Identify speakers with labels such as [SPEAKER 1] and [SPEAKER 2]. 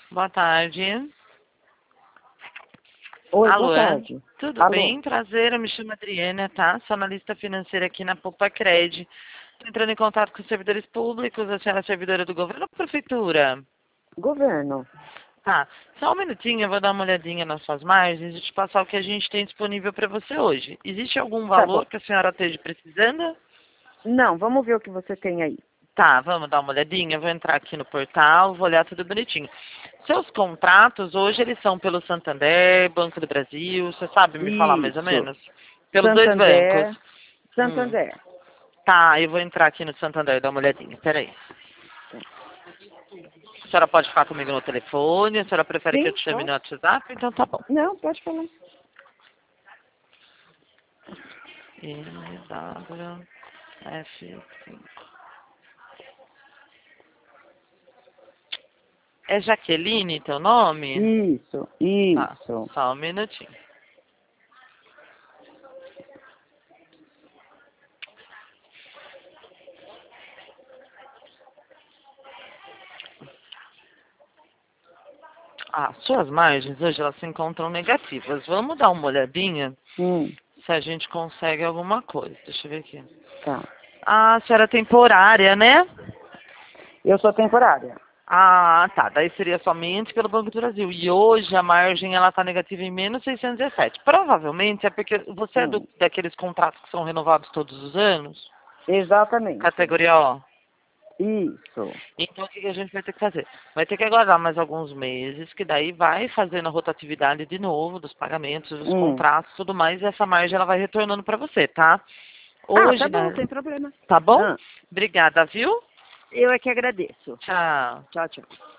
[SPEAKER 1] Boa tarde.
[SPEAKER 2] Oi, boa
[SPEAKER 1] Alô,
[SPEAKER 2] tarde.
[SPEAKER 1] tudo
[SPEAKER 2] Alô?
[SPEAKER 1] bem? Prazer, eu me chamo Adriana, tá? Sou analista financeira aqui na Poupa Cred. Tô entrando em contato com os servidores públicos, a senhora é servidora do governo ou prefeitura?
[SPEAKER 2] Governo.
[SPEAKER 1] Tá, só um minutinho, eu vou dar uma olhadinha nas suas margens e te passar o que a gente tem disponível para você hoje. Existe algum
[SPEAKER 2] Tá
[SPEAKER 1] valor
[SPEAKER 2] bom.
[SPEAKER 1] que a senhora esteja precisando?
[SPEAKER 2] Não, vamos ver o que você tem aí.
[SPEAKER 1] Tá, vamos dar uma olhadinha. Eu vou entrar aqui no portal, vou olhar tudo bonitinho. Seus contratos, hoje eles são pelo Santander, Banco do Brasil, você sabe me falar mais ou
[SPEAKER 2] Isso.
[SPEAKER 1] menos? Pelos dois bancos.
[SPEAKER 2] Santander.
[SPEAKER 1] Hum.
[SPEAKER 2] Santander.
[SPEAKER 1] Tá, eu vou entrar aqui no Santander, dar uma olhadinha. Peraí. A senhora pode ficar comigo no telefone? A senhora prefere que eu
[SPEAKER 2] Sim,
[SPEAKER 1] te chame no
[SPEAKER 2] pode.
[SPEAKER 1] WhatsApp? Então tá bom.
[SPEAKER 2] Não, pode falar.
[SPEAKER 1] MWF5. É Jaqueline teu nome?
[SPEAKER 2] Isso,
[SPEAKER 1] Tá,
[SPEAKER 2] isso.
[SPEAKER 1] só um minutinho. Ah, suas margens hoje elas se encontram negativas. Vamos dar uma olhadinha
[SPEAKER 2] Hum,
[SPEAKER 1] se a gente consegue alguma coisa. Deixa eu ver aqui.
[SPEAKER 2] tá.
[SPEAKER 1] Ah, a senhora é temporária, né?
[SPEAKER 2] Eu sou temporária.
[SPEAKER 1] Ah, tá. Daí seria somente pelo Banco do Brasil. E hoje a margem ela está negativa em menos 617. Provavelmente é porque você é
[SPEAKER 2] Hum,
[SPEAKER 1] daqueles contratos que são renovados todos os anos?
[SPEAKER 2] exatamente.
[SPEAKER 1] Categoria O.
[SPEAKER 2] Isso.
[SPEAKER 1] Então, o que que a gente vai ter que fazer? Vai ter que aguardar mais alguns meses, que daí vai fazendo a rotatividade de novo dos pagamentos, dos
[SPEAKER 2] Hum.
[SPEAKER 1] contratos, tudo mais, e essa margem ela vai retornando para você, tá?
[SPEAKER 2] Ah, tá
[SPEAKER 1] Hoje,
[SPEAKER 2] bom,
[SPEAKER 1] né?
[SPEAKER 2] sem problema.
[SPEAKER 1] Tá bom?
[SPEAKER 2] Ah,
[SPEAKER 1] Obrigada, viu?
[SPEAKER 2] eu é que agradeço.
[SPEAKER 1] Tchau.
[SPEAKER 2] Tchau, tchau.